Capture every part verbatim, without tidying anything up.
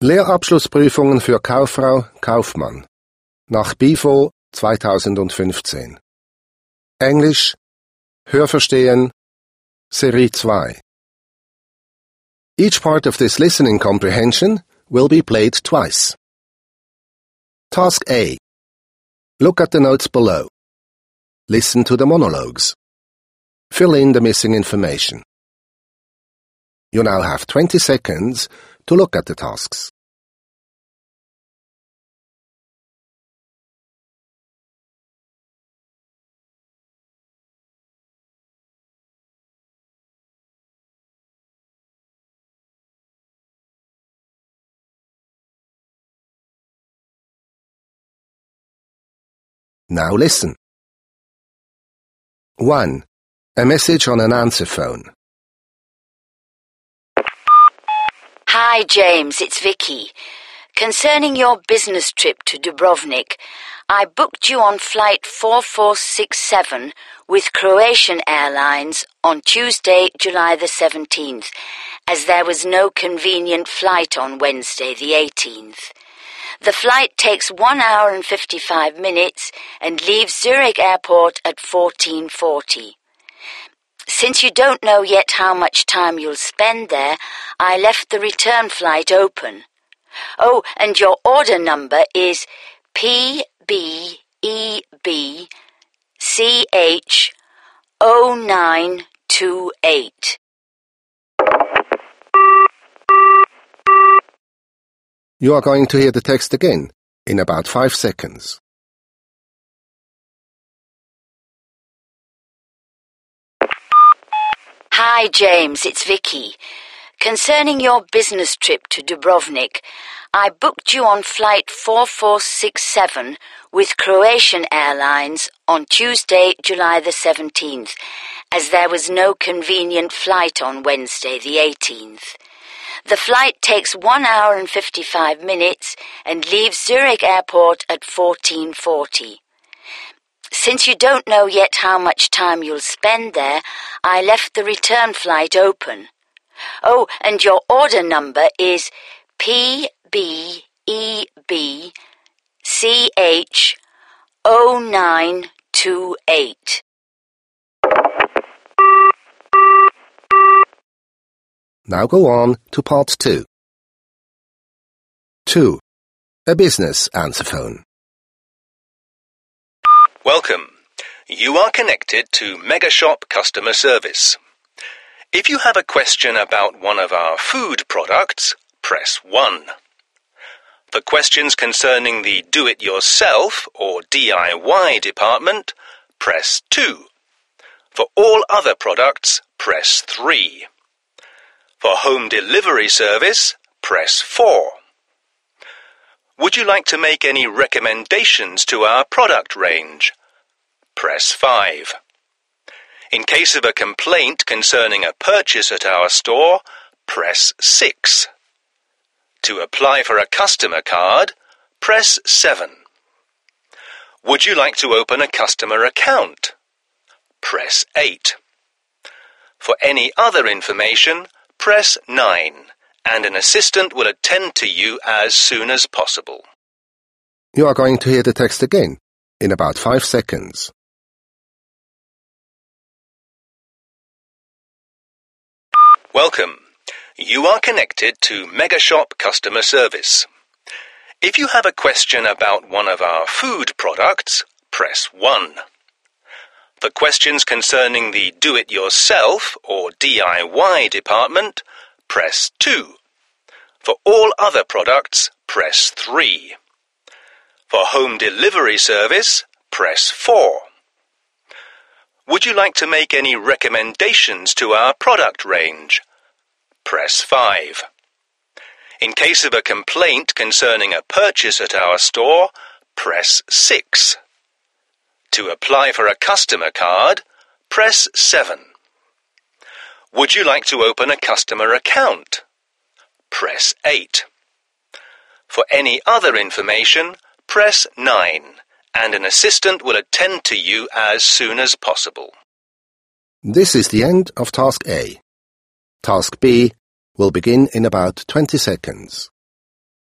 Lehrabschlussprüfungen für Kauffrau Kaufmann nach B I F O zweitausendfünfzehn. Englisch Hörverstehen Serie zwei. Each part of this listening comprehension will be played twice. Task A. Look at the notes below. Listen to the monologues. Fill in the missing information. You now have twenty seconds to look at the tasks. Now listen. one. A message on an answer phone. Hi James, it's Vicky. Concerning your business trip to Dubrovnik, I booked you on flight four four six seven with Croatian Airlines on Tuesday, July the seventeenth, as there was no convenient flight on Wednesday the eighteenth. The flight takes one hour and fifty-five minutes and leaves Zurich Airport at fourteen forty. Since you don't know yet how much time you'll spend there, I left the return flight open. Oh, and your order number is P B E B C H zero nine two eight. You are going to hear the text again in about five seconds. Hi James, it's Vicky. Concerning your business trip to Dubrovnik, I booked you on flight four four six seven with Croatian Airlines on Tuesday, July the seventeenth, as there was no convenient flight on Wednesday the eighteenth. The flight takes one hour and fifty-five minutes and leaves Zurich Airport at fourteen forty. Since you don't know yet how much time you'll spend there, I left the return flight open. Oh, and your order number is P B E B C H zero nine two eight. Now go on to part two. two. A business answer phone. Welcome. You are connected to Megashop customer service. If you have a question about one of our food products, press one. For questions concerning the do-it-yourself or D I Y department, press two. For all other products, press three. For home delivery service, press four. Would you like to make any recommendations to our product range? Press five. In case of a complaint concerning a purchase at our store, press six. To apply for a customer card, press seven. Would you like to open a customer account? Press eight. For any other information, press nine, and an assistant will attend to you as soon as possible. You are going to hear the text again in about five seconds. Welcome. You are connected to Megashop customer service. If you have a question about one of our food products, press one. For questions concerning the do-it-yourself or D I Y department, press two. For all other products, press three. For home delivery service, press four. Would you like to make any recommendations to our product range? Press five. In case of a complaint concerning a purchase at our store, press six. To apply for a customer card, press seven. Would you like to open a customer account? Press eight. For any other information, press nine, and an assistant will attend to you as soon as possible. This is the end of Task A. Task B will begin in about twenty seconds.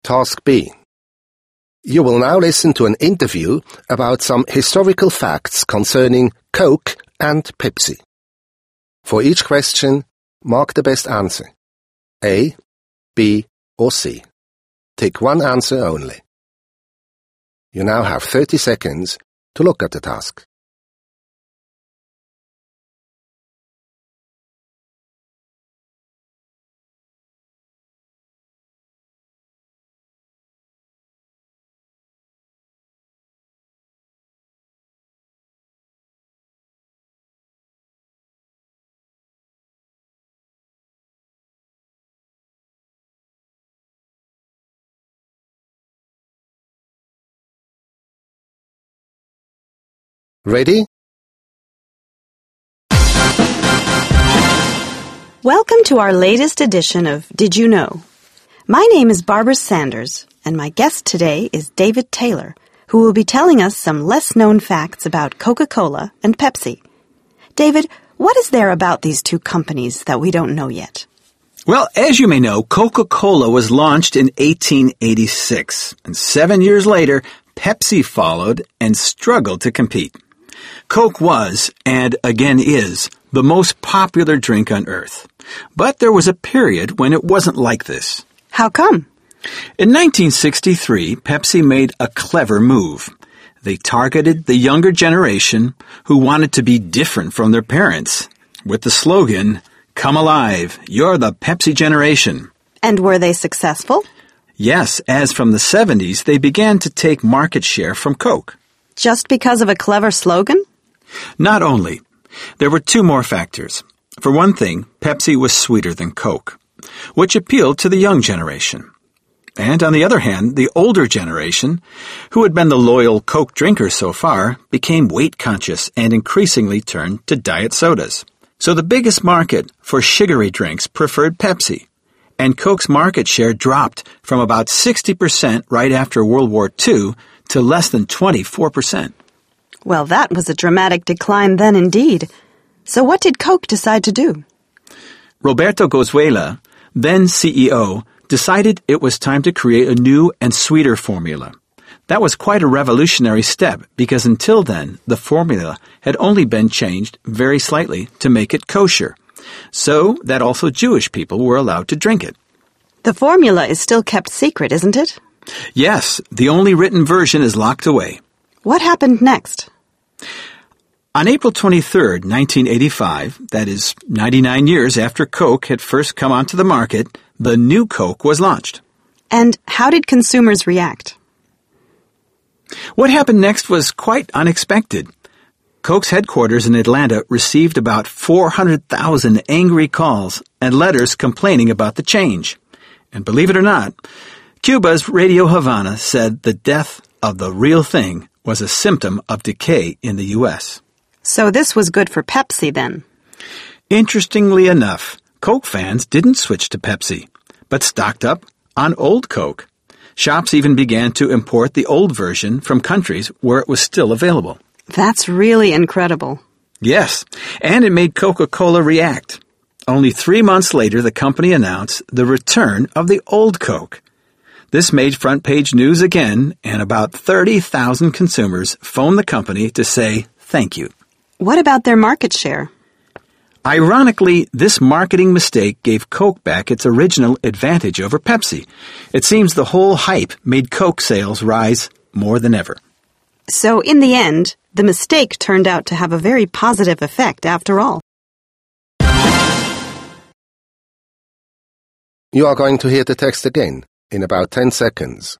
Task B. You will now listen to an interview about some historical facts concerning Coke and Pepsi. For each question, mark the best answer. A, B, or C. Tick one answer only. You now have thirty seconds to look at the task. Ready? Welcome to our latest edition of Did You Know? My name is Barbara Sanders, and my guest today is David Taylor, who will be telling us some less-known facts about Coca-Cola and Pepsi. David, what is there about these two companies that we don't know yet? Well, as you may know, Coca-Cola was launched in eighteen eighty-six, and seven years later, Pepsi followed and struggled to compete. Coke was, and again is, the most popular drink on earth. But there was a period when it wasn't like this. How come? In nineteen sixty-three, Pepsi made a clever move. They targeted the younger generation who wanted to be different from their parents with the slogan, "Come alive, you're the Pepsi generation." And were they successful? Yes, as from the seventies, they began to take market share from Coke. Just because of a clever slogan? Not only. There were two more factors. For one thing, Pepsi was sweeter than Coke, which appealed to the young generation. And on the other hand, the older generation, who had been the loyal Coke drinkers so far, became weight-conscious and increasingly turned to diet sodas. So the biggest market for sugary drinks preferred Pepsi, and Coke's market share dropped from about sixty percent right after World War Two to less than twenty-four percent. Well, that was a dramatic decline then indeed. So what did Coke decide to do? Roberto Goizueta, then C E O, decided it was time to create a new and sweeter formula. That was quite a revolutionary step because until then, the formula had only been changed very slightly to make it kosher, so that also Jewish people were allowed to drink it. The formula is still kept secret, isn't it? Yes, the only written version is locked away. What happened next? On April twenty-third, nineteen eighty-five, that is ninety-nine years after Coke had first come onto the market, the new Coke was launched. And how did consumers react? What happened next was quite unexpected. Coke's headquarters in Atlanta received about four hundred thousand angry calls and letters complaining about the change. And believe it or not, Cuba's Radio Havana said the death of the real thing was a symptom of decay in the U S So this was good for Pepsi then? Interestingly enough, Coke fans didn't switch to Pepsi, but stocked up on old Coke. Shops even began to import the old version from countries where it was still available. That's really incredible. Yes, and it made Coca-Cola react. Only three months later, the company announced the return of the old Coke. This made front-page news again, and about thirty thousand consumers phoned the company to say thank you. What about their market share? Ironically, this marketing mistake gave Coke back its original advantage over Pepsi. It seems the whole hype made Coke sales rise more than ever. So in the end, the mistake turned out to have a very positive effect after all. You are going to hear the text again in about ten seconds.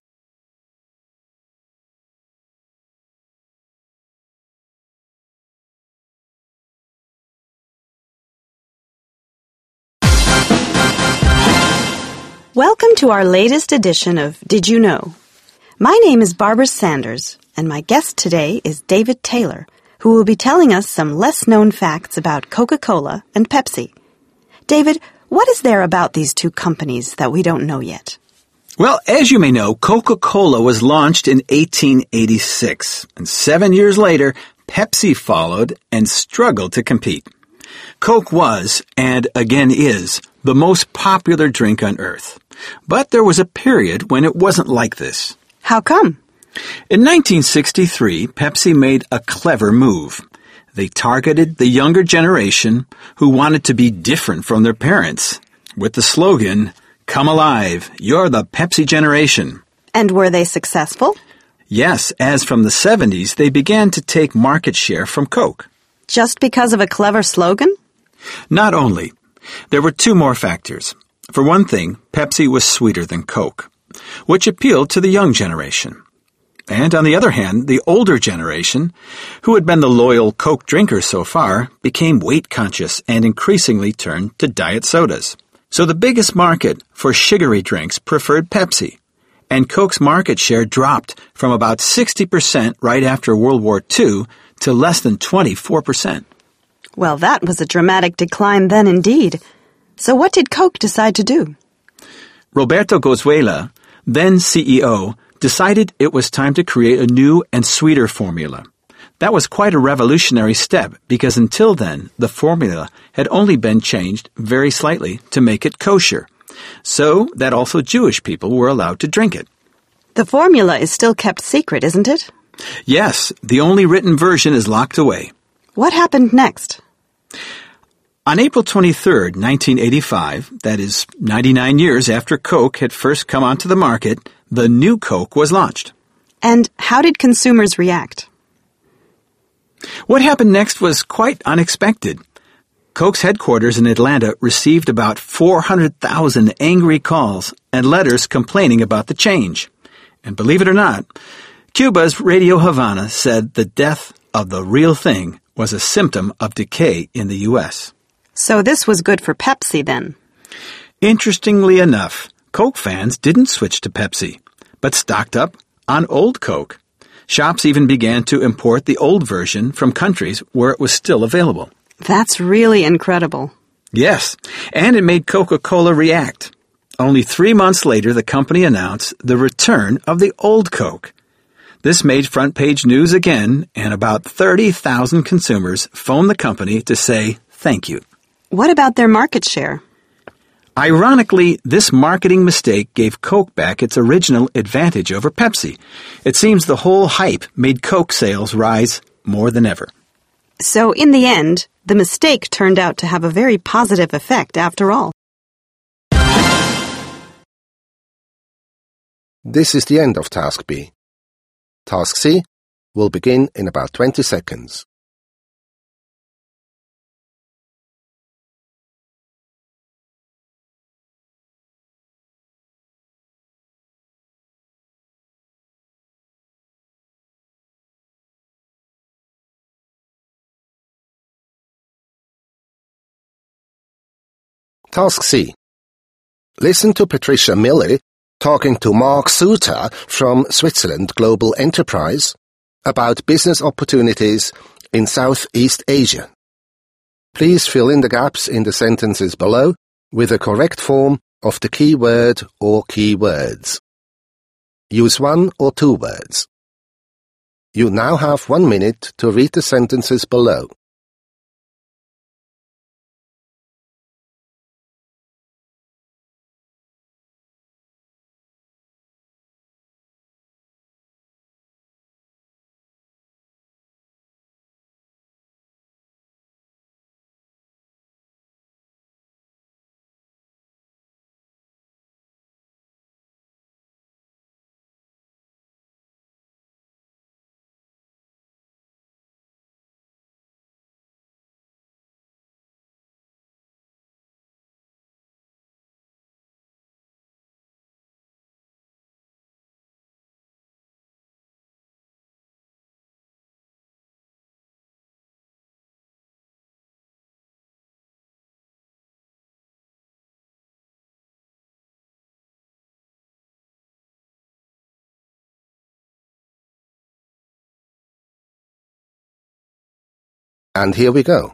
Welcome to our latest edition of Did You Know? My name is Barbara Sanders, and my guest today is David Taylor, who will be telling us some less-known facts about Coca-Cola and Pepsi. David, what is there about these two companies that we don't know yet? Well, as you may know, Coca-Cola was launched in eighteen eighty-six, and seven years later, Pepsi followed and struggled to compete. Coke was, and again is, the most popular drink on earth. But there was a period when it wasn't like this. How come? In nineteen sixty-three, Pepsi made a clever move. They targeted the younger generation who wanted to be different from their parents with the slogan, "Come alive, you're the Pepsi generation." And were they successful? Yes, as from the seventies, they began to take market share from Coke. Just because of a clever slogan? Not only. There were two more factors. For one thing, Pepsi was sweeter than Coke, which appealed to the young generation. And on the other hand, the older generation, who had been the loyal Coke drinkers so far, became weight-conscious and increasingly turned to diet sodas. So the biggest market for sugary drinks preferred Pepsi, and Coke's market share dropped from about sixty percent right after World War Two to less than twenty-four percent. Well, that was a dramatic decline then indeed. So what did Coke decide to do? Roberto Gozuela, then C E O, decided it was time to create a new and sweeter formula. That was quite a revolutionary step because until then, the formula had only been changed very slightly to make it kosher, so that also Jewish people were allowed to drink it. The formula is still kept secret, isn't it? Yes, the only written version is locked away. What happened next? On April twenty-third, nineteen eighty-five, that is ninety-nine years after Coke had first come onto the market, the new Coke was launched. And how did consumers react? What happened next was quite unexpected. Coke's headquarters in Atlanta received about four hundred thousand angry calls and letters complaining about the change. And believe it or not, Cuba's Radio Havana said the death of the real thing was a symptom of decay in the U S So this was good for Pepsi then? Interestingly enough, Coke fans didn't switch to Pepsi, but stocked up on old Coke. Shops even began to import the old version from countries where it was still available. That's really incredible. Yes, and it made Coca-Cola react. Only three months later, the company announced the return of the old Coke. This made front-page news again, and about thirty thousand consumers phoned the company to say thank you. What about their market share? Ironically, this marketing mistake gave Coke back its original advantage over Pepsi. It seems the whole hype made Coke sales rise more than ever. So in the end, the mistake turned out to have a very positive effect after all. This is the end of Task B. Task C will begin in about twenty seconds. Task C. Listen to Patricia Miller talking to Mark Suter from Switzerland Global Enterprise about business opportunities in Southeast Asia. Please fill in the gaps in the sentences below with the correct form of the keyword or keywords. Use one or two words. You now have one minute to read the sentences below. And here we go.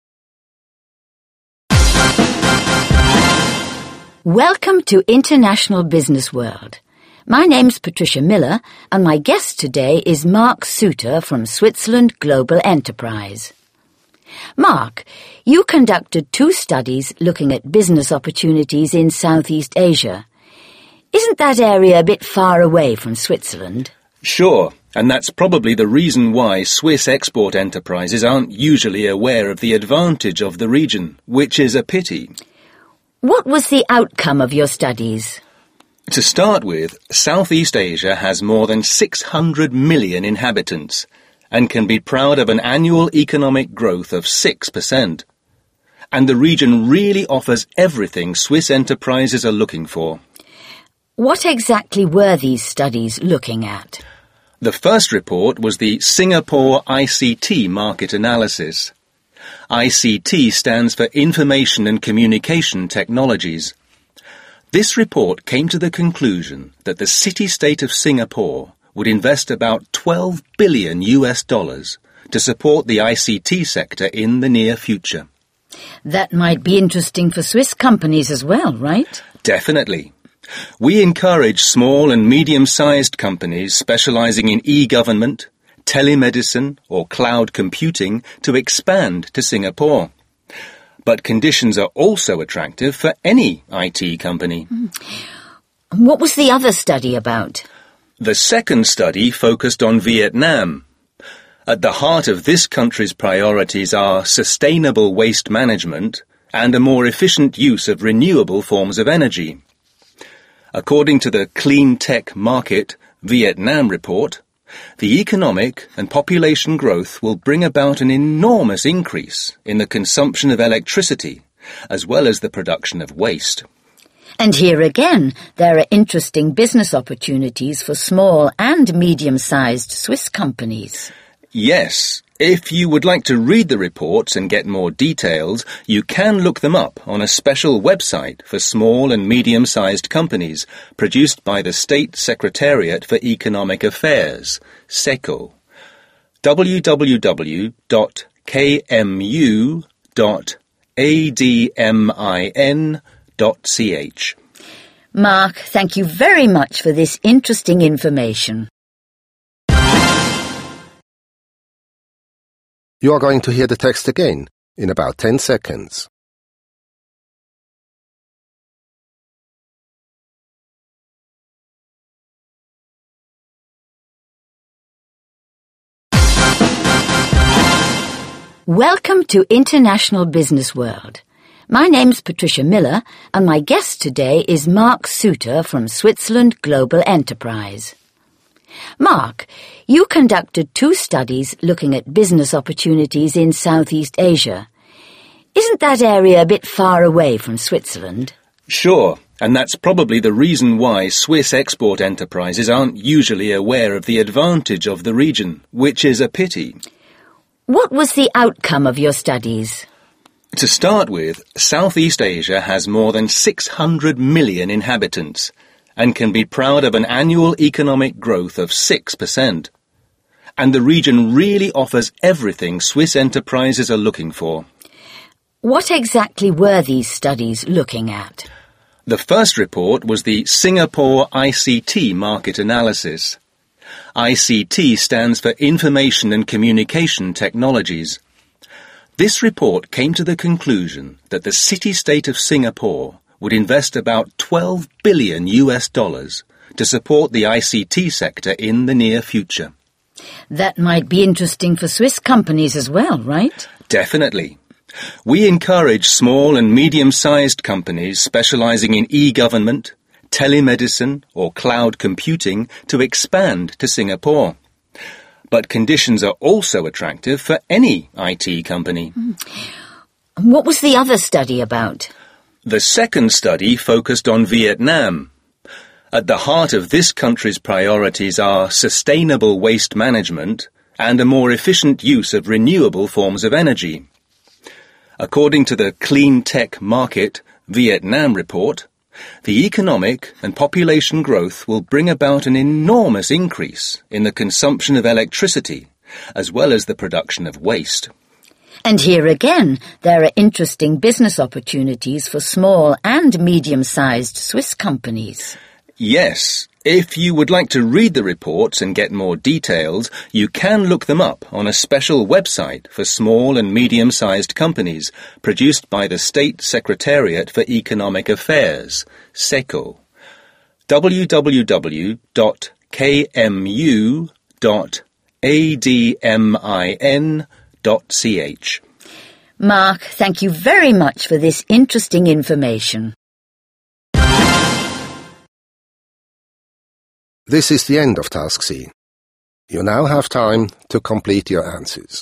Welcome to International Business World. My name's Patricia Miller, and my guest today is Mark Suter from Switzerland Global Enterprise. Mark, you conducted two studies looking at business opportunities in Southeast Asia. Isn't that area a bit far away from Switzerland? Sure, and that's probably the reason why Swiss export enterprises aren't usually aware of the advantage of the region, which is a pity. What was the outcome of your studies? To start with, Southeast Asia has more than six hundred million inhabitants and can be proud of an annual economic growth of six percent. And the region really offers everything Swiss enterprises are looking for. What exactly were these studies looking at? The first report was the Singapore I C T market analysis. I C T stands for Information and Communication Technologies. This report came to the conclusion that the city-state of Singapore would invest about twelve billion U S dollars to support the I C T sector in the near future. That might be interesting for Swiss companies as well, right? Definitely. We encourage small and medium-sized companies specializing in e-government, telemedicine or cloud computing to expand to Singapore. But conditions are also attractive for any I T company. What was the other study about? The second study focused on Vietnam. At the heart of this country's priorities are sustainable waste management and a more efficient use of renewable forms of energy. According to the Clean Tech Market Vietnam report, the economic and population growth will bring about an enormous increase in the consumption of electricity, as well as the production of waste. And here again, there are interesting business opportunities for small and medium-sized Swiss companies. Yes. If you would like to read the reports and get more details, you can look them up on a special website for small and medium-sized companies produced by the State Secretariat for Economic Affairs, SECO. w w w dot k m u dot a d m i n dot c h. Mark, thank you very much for this interesting information. You are going to hear the text again in about ten seconds. Welcome to International Business World. My name's Patricia Miller, and my guest today is Mark Suter from Switzerland Global Enterprise. Mark, you conducted two studies looking at business opportunities in Southeast Asia. Isn't that area a bit far away from Switzerland? Sure, and that's probably the reason why Swiss export enterprises aren't usually aware of the advantage of the region, which is a pity. What was the outcome of your studies? To start with, Southeast Asia has more than six hundred million inhabitants and can be proud of an annual economic growth of six percent. And the region really offers everything Swiss enterprises are looking for. What exactly were these studies looking at? The first report was the Singapore I C T market analysis. I C T stands for Information and Communication Technologies. This report came to the conclusion that the city-state of Singapore would invest about twelve billion U S dollars to support the I C T sector in the near future. That might be interesting for Swiss companies as well, right? Definitely. We encourage small and medium-sized companies specializing in e-government, telemedicine or cloud computing to expand to Singapore. But conditions are also attractive for any I T company. What was the other study about? The second study focused on Vietnam. At the heart of this country's priorities are sustainable waste management and a more efficient use of renewable forms of energy. According to the Clean Tech Market Vietnam report, the economic and population growth will bring about an enormous increase in the consumption of electricity, as well as the production of waste. And here again, there are interesting business opportunities for small and medium-sized Swiss companies. Yes. If you would like to read the reports and get more details, you can look them up on a special website for small and medium-sized companies produced by the State Secretariat for Economic Affairs, SECO. w w w dot k m u dot admin dot c h. Mark, thank you very much for this interesting information. This is the end of Task C. You now have time to complete your answers.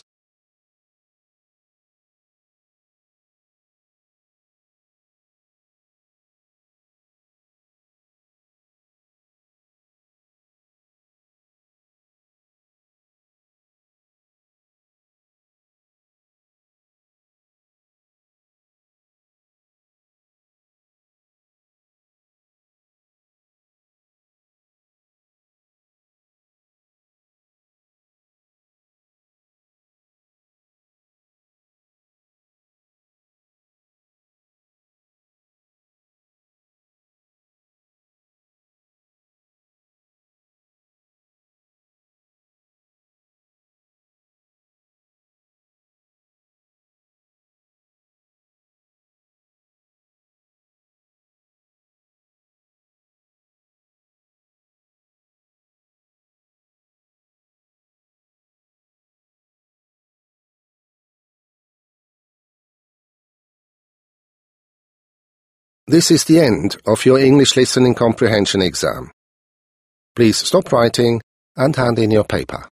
This is the end of your English Listening Comprehension exam. Please stop writing and hand in your paper.